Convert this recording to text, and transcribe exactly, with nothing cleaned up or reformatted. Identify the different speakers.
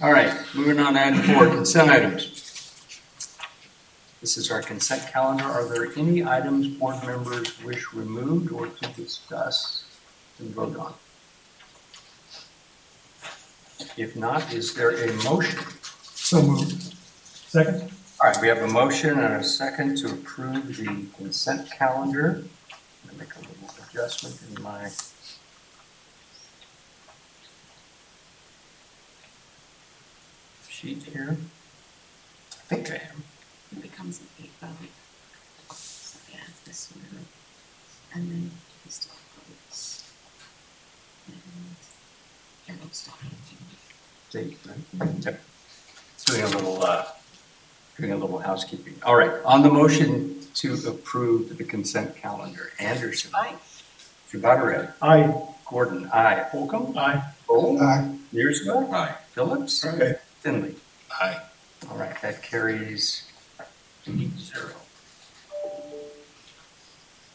Speaker 1: All right, moving on to item four, consent items. This is our consent calendar. Are there any items board members wish removed or to discuss and vote on? If not, is there a motion?
Speaker 2: So moved. Second?
Speaker 1: All right, we have a motion and a second to approve the consent calendar. I'm going to make a little adjustment in my sheet here. I think I am.
Speaker 3: It becomes an eight vote. So yeah, this one. And then we still votes. And it'll stop.
Speaker 1: Eight, right? Yep. Doing a little, uh, doing a little housekeeping. All right, on the motion to approve the consent calendar, Anderson.
Speaker 3: Aye.
Speaker 1: Shubatarez.
Speaker 2: Aye.
Speaker 1: Gordon, aye. Holcomb.
Speaker 2: Aye.
Speaker 1: Cole.
Speaker 2: Aye.
Speaker 1: Mearsma.
Speaker 4: Aye.
Speaker 1: Phillips.
Speaker 2: Aye.
Speaker 1: Finley.
Speaker 4: Aye.
Speaker 1: All right, that carries eight zero.